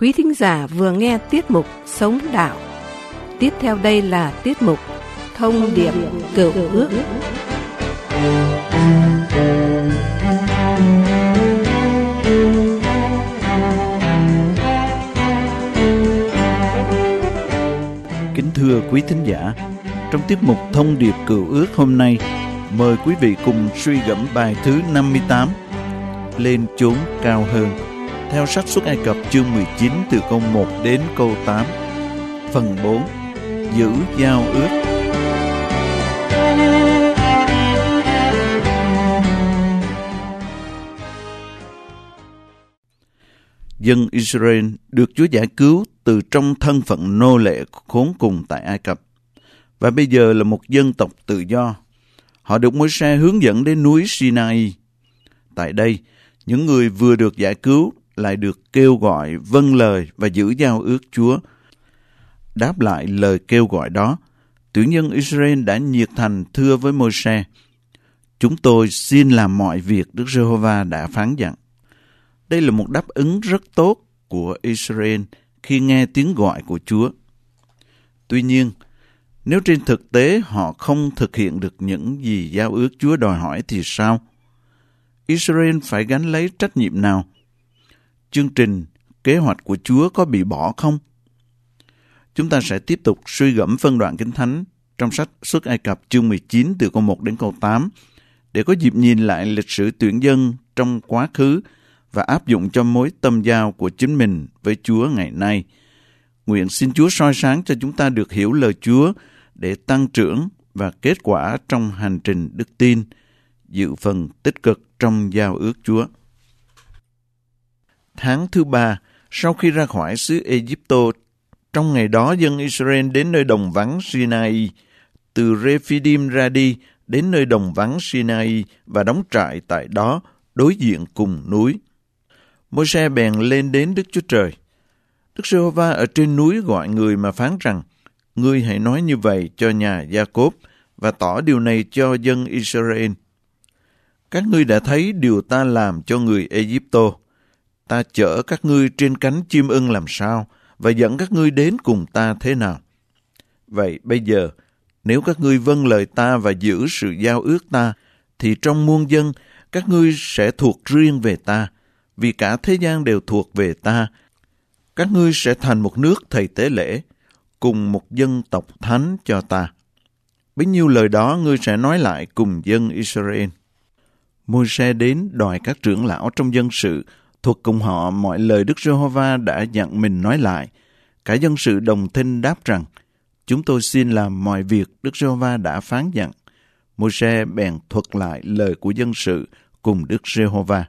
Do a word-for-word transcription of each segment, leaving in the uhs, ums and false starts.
Quý thính giả vừa nghe tiết mục Sống Đạo. Tiếp theo đây là tiết mục Thông điệp Cựu Ước. Kính thưa quý thính giả, trong tiết mục Thông điệp Cựu Ước hôm nay, mời quý vị cùng suy gẫm bài thứ năm mươi tám, Lên chốn cao hơn, theo sách Xuất Ai Cập chương mười chín từ câu một đến câu tám. Phần bốn, Giữ giao ước. Dân Israel được Chúa giải cứu từ trong thân phận nô lệ khốn cùng tại Ai Cập, và bây giờ là một dân tộc tự do. Họ được Môi-se hướng dẫn đến núi Sinai. Tại đây, những người vừa được giải cứu lại được kêu gọi vâng lời và giữ giao ước Chúa. Đáp lại lời kêu gọi đó, tuyển dân Israel đã nhiệt thành thưa với Môi-se: "Chúng tôi xin làm mọi việc Đức Giê-hô-va đã phán dặn." Đây là một đáp ứng rất tốt của Israel khi nghe tiếng gọi của Chúa. Tuy nhiên, nếu trên thực tế họ không thực hiện được những gì giao ước Chúa đòi hỏi thì sao? Israel phải gánh lấy trách nhiệm nào? Chương trình, kế hoạch của Chúa có bị bỏ không? Chúng ta sẽ tiếp tục suy gẫm phân đoạn Kinh Thánh trong sách Xuất Ai Cập chương mười chín từ câu một đến câu tám để có dịp nhìn lại lịch sử tuyển dân trong quá khứ và áp dụng cho mối tâm giao của chính mình với Chúa ngày nay. Nguyện xin Chúa soi sáng cho chúng ta được hiểu lời Chúa để tăng trưởng và kết quả trong hành trình đức tin, dự phần tích cực trong giao ước Chúa. Tháng thứ ba, sau khi ra khỏi xứ Ai-cập, trong ngày đó dân Israel đến nơi đồng vắng Sinai, từ Rephidim ra đi đến nơi đồng vắng Sinai và đóng trại tại đó đối diện cùng núi. Môi-se bèn lên đến Đức Chúa Trời. Đức Giê-hô-va ở trên núi gọi người mà phán rằng: "Ngươi hãy nói như vậy cho nhà Gia-cốp và tỏ điều này cho dân Israel. Các ngươi đã thấy điều ta làm cho người Ai-cập. Ta chở các ngươi trên cánh chim ưng làm sao và dẫn các ngươi đến cùng ta thế nào. Vậy bây giờ, nếu các ngươi vâng lời ta và giữ sự giao ước ta, thì trong muôn dân các ngươi sẽ thuộc riêng về ta, vì cả thế gian đều thuộc về ta. Các ngươi sẽ thành một nước thầy tế lễ, cùng một dân tộc thánh cho ta." Bấy nhiêu lời đó ngươi sẽ nói lại cùng dân Israel. Môi-se đến đòi các trưởng lão trong dân sự thuật cùng họ mọi lời Đức Giê-hô-va đã dặn mình nói lại. Cả dân sự đồng thinh đáp rằng: "Chúng tôi xin làm mọi việc Đức Giê-hô-va đã phán dặn." Môi-se bèn thuật lại lời của dân sự cùng Đức Giê-hô-va.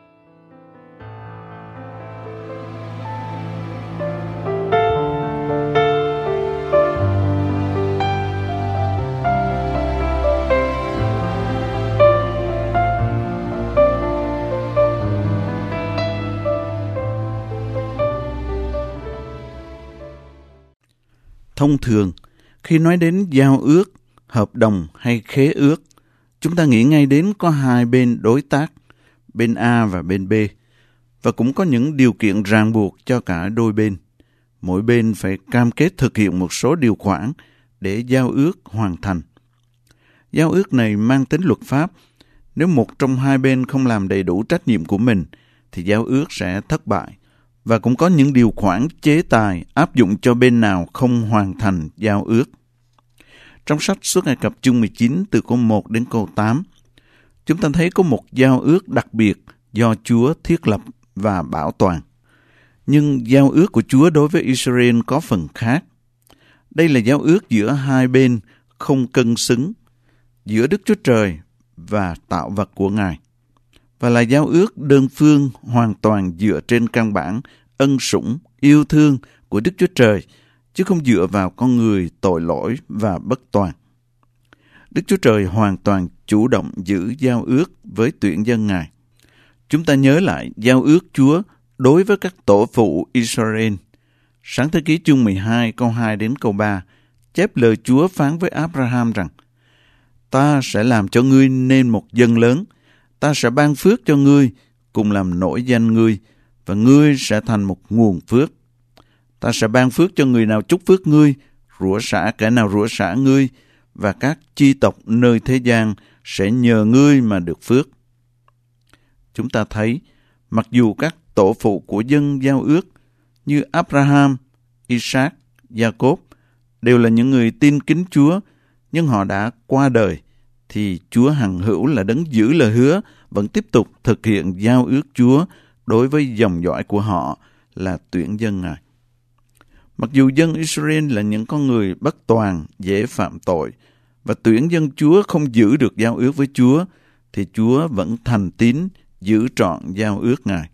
Thông thường, khi nói đến giao ước, hợp đồng hay khế ước, chúng ta nghĩ ngay đến có hai bên đối tác, bên A và bên B, và cũng có những điều kiện ràng buộc cho cả đôi bên. Mỗi bên phải cam kết thực hiện một số điều khoản để giao ước hoàn thành. Giao ước này mang tính luật pháp. Nếu một trong hai bên không làm đầy đủ trách nhiệm của mình, thì giao ước sẽ thất bại. Và cũng có những điều khoản chế tài áp dụng cho bên nào không hoàn thành giao ước. Trong sách Xuất Ai Cập chương mười chín từ câu một đến câu tám, chúng ta thấy có một giao ước đặc biệt do Chúa thiết lập và bảo toàn. Nhưng giao ước của Chúa đối với Israel có phần khác. Đây là giao ước giữa hai bên không cân xứng, giữa Đức Chúa Trời và tạo vật của Ngài, và là giao ước đơn phương hoàn toàn dựa trên căn bản ân sủng, yêu thương của Đức Chúa Trời, chứ không dựa vào con người tội lỗi và bất toàn. Đức Chúa Trời hoàn toàn chủ động giữ giao ước với tuyển dân Ngài. Chúng ta nhớ lại giao ước Chúa đối với các tổ phụ Israel. Sáng thế ký chương mười hai câu hai đến câu ba chép lời Chúa phán với Abraham rằng: "Ta sẽ làm cho ngươi nên một dân lớn, ta sẽ ban phước cho ngươi, cùng làm nổi danh ngươi, và ngươi sẽ thành một nguồn phước, Ta sẽ ban phước cho người nào chúc phước ngươi, rủa xả kẻ nào rủa xả ngươi, và các chi tộc nơi thế gian sẽ nhờ ngươi mà được phước. Chúng ta thấy, mặc dù các tổ phụ của dân giao ước như Abraham, Isaac, Jacob đều là những người tin kính Chúa, nhưng họ đã qua đời, thì Chúa hằng hữu là đấng giữ lời hứa, vẫn tiếp tục thực hiện giao ước Chúa đối với dòng dõi của họ là tuyển dân Ngài. Mặc dù dân Israel là những con người bất toàn, dễ phạm tội, và tuyển dân Chúa không giữ được giao ước với Chúa, thì Chúa vẫn thành tín giữ trọn giao ước Ngài.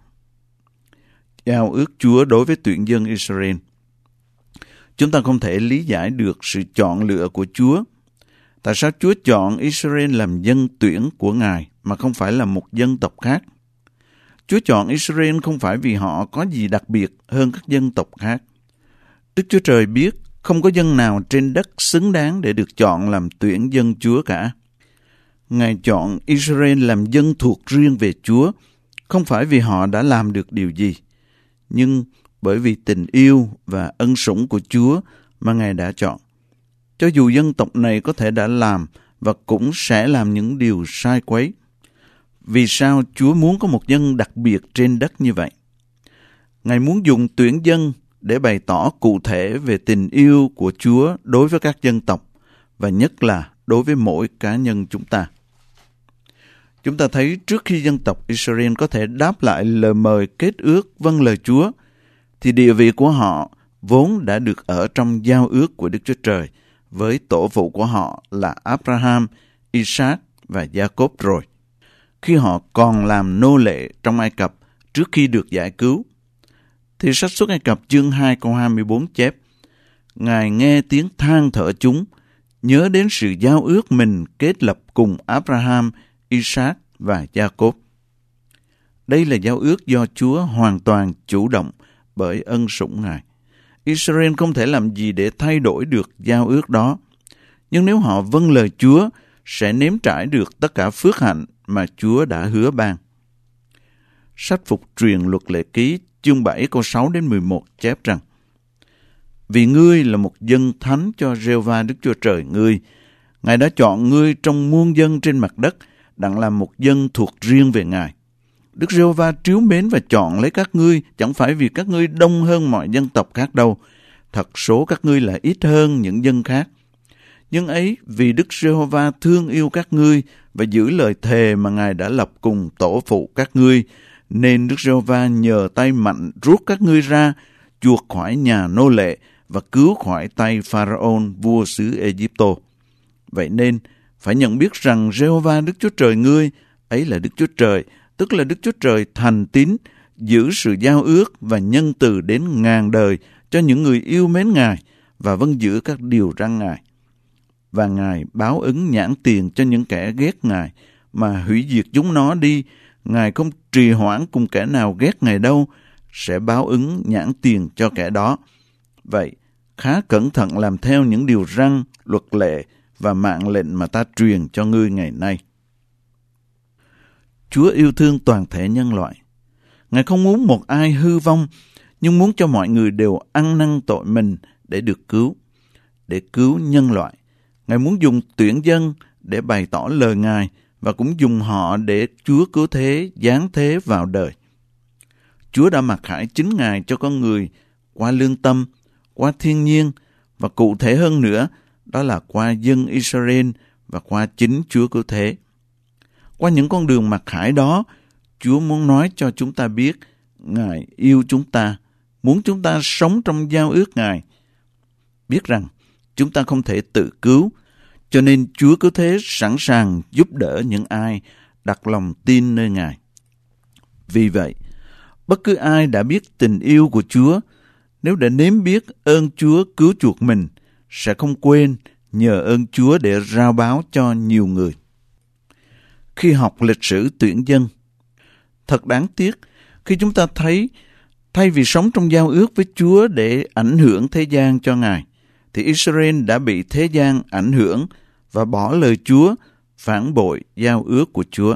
Giao ước Chúa đối với tuyển dân Israel. Chúng ta không thể lý giải được sự chọn lựa của Chúa. Tại sao Chúa chọn Israel làm dân tuyển của Ngài mà không phải là một dân tộc khác? Chúa chọn Israel không phải vì họ có gì đặc biệt hơn các dân tộc khác. Đức Chúa Trời biết không có dân nào trên đất xứng đáng để được chọn làm tuyển dân Chúa cả. Ngài chọn Israel làm dân thuộc riêng về Chúa, không phải vì họ đã làm được điều gì, nhưng bởi vì tình yêu và ân sủng của Chúa mà Ngài đã chọn. Cho dù dân tộc này có thể đã làm và cũng sẽ làm những điều sai quấy. Vì sao Chúa muốn có một dân đặc biệt trên đất như vậy? Ngài muốn dùng tuyển dân để bày tỏ cụ thể về tình yêu của Chúa đối với các dân tộc, và nhất là đối với mỗi cá nhân chúng ta. Chúng ta thấy trước khi dân tộc Israel có thể đáp lại lời mời kết ước vâng lời Chúa, thì địa vị của họ vốn đã được ở trong giao ước của Đức Chúa Trời với tổ phụ của họ là Abraham, Isaac và Jacob rồi, khi họ còn làm nô lệ trong Ai Cập trước khi được giải cứu. Thì sách Xuất Ai Cập chương hai câu hai mươi bốn chép, Ngài nghe tiếng than thở chúng, nhớ đến sự giao ước mình kết lập cùng Abraham, Isaac và Jacob. Đây là giao ước do Chúa hoàn toàn chủ động bởi ân sủng Ngài. Israel không thể làm gì để thay đổi được giao ước đó. Nhưng nếu họ vâng lời Chúa, sẽ nếm trải được tất cả phước hạnh mà Chúa đã hứa ban. Sách Phục truyền Luật Lệ Ký chương bảy câu sáu đến mười một chép rằng, Vì ngươi là một dân thánh cho Giê-hô-va Đức Chúa Trời ngươi, Ngài đã chọn ngươi trong muôn dân trên mặt đất, đặng làm một dân thuộc riêng về Ngài. Đức Giê-hô-va trìu mến và chọn lấy các ngươi, chẳng phải vì các ngươi đông hơn mọi dân tộc khác đâu. Thật số các ngươi là ít hơn những dân khác. Nhưng ấy vì Đức Giê-hô-va thương yêu các ngươi và giữ lời thề mà Ngài đã lập cùng tổ phụ các ngươi, nên Đức Giê-hô-va nhờ tay mạnh rút các ngươi ra, chuộc khỏi nhà nô lệ và cứu khỏi tay Pharaon vua xứ Ê-díp-tô. Vậy nên phải nhận biết rằng Giê-hô-va Đức Chúa Trời ngươi ấy là Đức Chúa Trời, tức là Đức Chúa Trời thành tín, giữ sự giao ước và nhân từ đến ngàn đời cho những người yêu mến Ngài và vâng giữ các điều răn Ngài. Và Ngài báo ứng nhãn tiền cho những kẻ ghét Ngài, mà hủy diệt chúng nó đi. Ngài không trì hoãn cùng kẻ nào ghét Ngài đâu, sẽ báo ứng nhãn tiền cho kẻ đó. Vậy, khá cẩn thận làm theo những điều răn, luật lệ và mạng lệnh mà ta truyền cho ngươi ngày nay. Chúa yêu thương toàn thể nhân loại. Ngài không muốn một ai hư vong, nhưng muốn cho mọi người đều ăn năn tội mình để được cứu, để cứu nhân loại. Ngài muốn dùng tuyển dân để bày tỏ lời Ngài và cũng dùng họ để Chúa cứu thế, giáng thế vào đời. Chúa đã mặc khải chính Ngài cho con người qua lương tâm, qua thiên nhiên và cụ thể hơn nữa, đó là qua dân Israel và qua chính Chúa cứu thế. Qua những con đường mặc khải đó, Chúa muốn nói cho chúng ta biết Ngài yêu chúng ta, muốn chúng ta sống trong giao ước Ngài. Biết rằng chúng ta không thể tự cứu, cho nên Chúa cứu thế sẵn sàng giúp đỡ những ai đặt lòng tin nơi Ngài. Vì vậy, bất cứ ai đã biết tình yêu của Chúa, nếu đã nếm biết ơn Chúa cứu chuộc mình, sẽ không quên nhờ ơn Chúa để rao báo cho nhiều người. Khi học lịch sử tuyển dân, thật đáng tiếc khi chúng ta thấy thay vì sống trong giao ước với Chúa để ảnh hưởng thế gian cho Ngài, thì Israel đã bị thế gian ảnh hưởng và bỏ lời Chúa, phản bội giao ước của Chúa.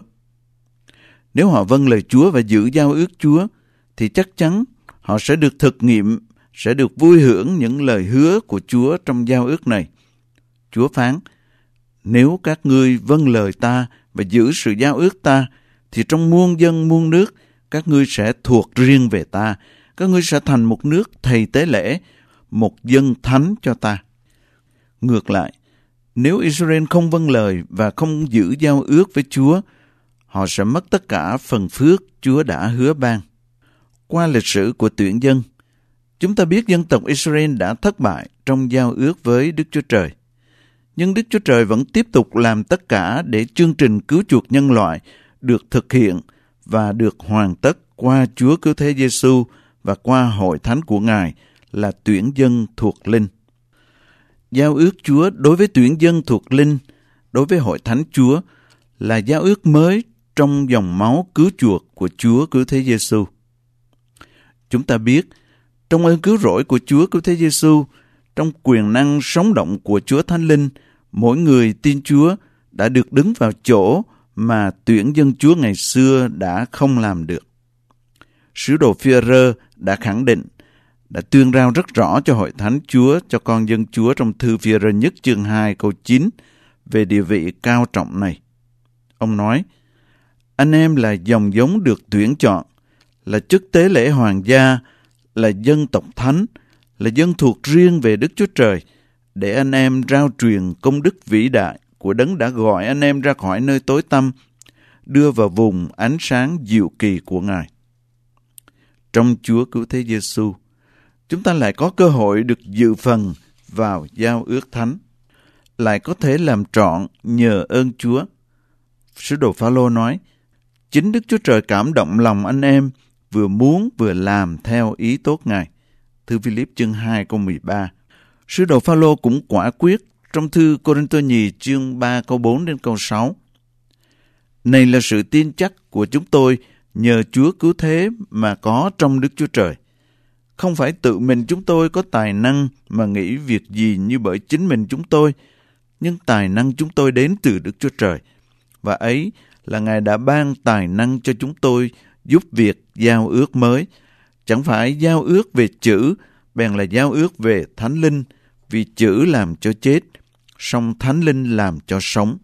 Nếu họ vâng lời Chúa và giữ giao ước Chúa, thì chắc chắn họ sẽ được thực nghiệm sẽ được vui hưởng những lời hứa của Chúa trong giao ước này. Chúa phán, nếu các ngươi vâng lời ta và giữ sự giao ước ta, thì trong muôn dân muôn nước, các ngươi sẽ thuộc riêng về ta. Các ngươi sẽ thành một nước thầy tế lễ, một dân thánh cho ta. Ngược lại, nếu Israel không vâng lời và không giữ giao ước với Chúa, họ sẽ mất tất cả phần phước Chúa đã hứa ban. Qua lịch sử của tuyển dân, chúng ta biết dân tộc Israel đã thất bại trong giao ước với Đức Chúa Trời. Nhưng Đức Chúa Trời vẫn tiếp tục làm tất cả để chương trình cứu chuộc nhân loại được thực hiện và được hoàn tất qua Chúa Cứu Thế Giêsu và qua hội thánh của Ngài là tuyển dân thuộc linh. Giao ước Chúa đối với tuyển dân thuộc linh, đối với hội thánh Chúa, là giao ước mới trong dòng máu cứu chuộc của Chúa Cứu Thế Giêsu. Chúng ta biết, trong ơn cứu rỗi của Chúa Cứu Thế Giêsu, trong quyền năng sống động của Chúa Thánh Linh, mỗi người tin Chúa đã được đứng vào chỗ mà tuyển dân Chúa ngày xưa đã không làm được. Sứ đồ Phi-e-rơ đã khẳng định, đã tuyên rao rất rõ cho hội thánh Chúa, cho con dân Chúa trong thư Phi-e-rơ nhất chương hai câu chín về địa vị cao trọng này. Ông nói, anh em là dòng giống được tuyển chọn, là chức tế lễ hoàng gia, là dân tộc thánh, là dân thuộc riêng về Đức Chúa Trời, để anh em rao truyền công đức vĩ đại của Đấng đã gọi anh em ra khỏi nơi tối tăm, đưa vào vùng ánh sáng diệu kỳ của Ngài. Trong Chúa Cứu Thế Giêsu, chúng ta lại có cơ hội được dự phần vào giao ước thánh, lại có thể làm trọn nhờ ơn Chúa. Sứ đồ Phao-lô nói, chính Đức Chúa Trời cảm động lòng anh em, vừa muốn vừa làm theo ý tốt Ngài. Thư Phi-líp chương hai câu mười ba. Sứ đồ Phao-lô cũng quả quyết trong thư Cô-rinh-tô nhì chương ba câu bốn đến câu sáu. Này là sự tin chắc của chúng tôi nhờ Chúa Cứu Thế mà có trong Đức Chúa Trời. Không phải tự mình chúng tôi có tài năng mà nghĩ việc gì như bởi chính mình chúng tôi, nhưng tài năng chúng tôi đến từ Đức Chúa Trời. Và ấy là Ngài đã ban tài năng cho chúng tôi giúp việc giao ước mới. Chẳng phải giao ước về chữ, bèn là giao ước về Thánh Linh, vì chữ làm cho chết, song Thánh Linh làm cho sống.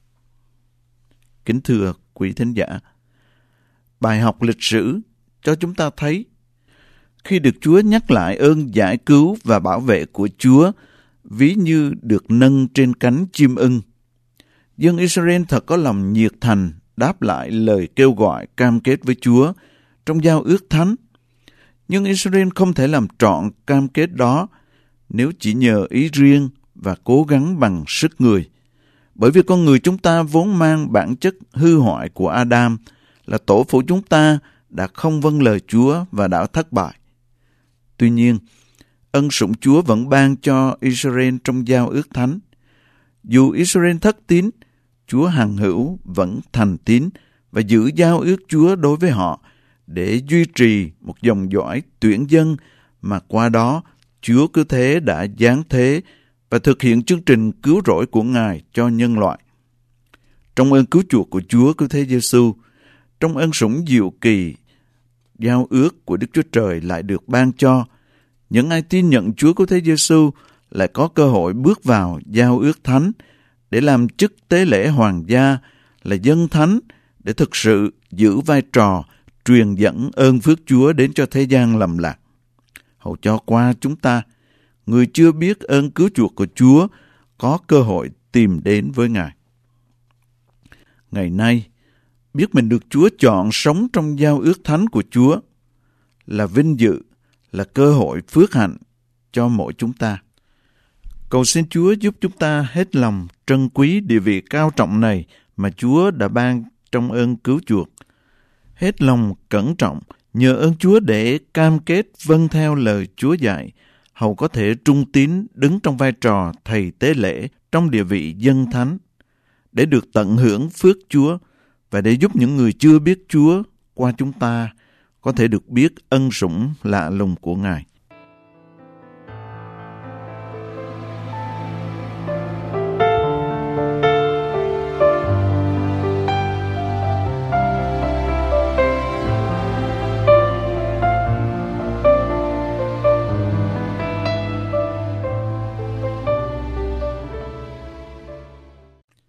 Kính thưa quý thính giả, bài học lịch sử cho chúng ta thấy, khi được Chúa nhắc lại ơn giải cứu và bảo vệ của Chúa, ví như được nâng trên cánh chim ưng, dân Israel thật có lòng nhiệt thành đáp lại lời kêu gọi cam kết với Chúa trong giao ước thánh. Nhưng Israel không thể làm trọn cam kết đó nếu chỉ nhờ ý riêng và cố gắng bằng sức người. Bởi vì con người chúng ta vốn mang bản chất hư hoại của Adam, là tổ phụ chúng ta đã không vâng lời Chúa và đã thất bại. Tuy nhiên, ân sủng Chúa vẫn ban cho Israel trong giao ước thánh. Dù Israel thất tín, Chúa hằng hữu vẫn thành tín và giữ giao ước Chúa đối với họ để duy trì một dòng dõi tuyển dân mà qua đó Chúa Cứu Thế đã giáng thế và thực hiện chương trình cứu rỗi của Ngài cho nhân loại. Trong ơn cứu chuộc của Chúa Cứu Thế Giêsu, trong ân sủng diệu kỳ, giao ước của Đức Chúa Trời lại được ban cho những ai tin nhận Chúa Cứu Thế Giêsu lại có cơ hội bước vào giao ước thánh để làm chức tế lễ hoàng gia, là dân thánh, để thực sự giữ vai trò truyền dẫn ơn phước Chúa đến cho thế gian lầm lạc. Hầu cho qua chúng ta, người chưa biết ơn cứu chuộc của Chúa có cơ hội tìm đến với Ngài. Ngày nay, biết mình được Chúa chọn sống trong giao ước thánh của Chúa là vinh dự, là cơ hội phước hạnh cho mỗi chúng ta. Cầu xin Chúa giúp chúng ta hết lòng trân quý địa vị cao trọng này mà Chúa đã ban trong ơn cứu chuộc. Hết lòng cẩn trọng nhờ ơn Chúa để cam kết vâng theo lời Chúa dạy, hầu có thể trung tín đứng trong vai trò thầy tế lễ trong địa vị dân thánh, để được tận hưởng phước Chúa và để giúp những người chưa biết Chúa qua chúng ta có thể được biết ân sủng lạ lùng của Ngài.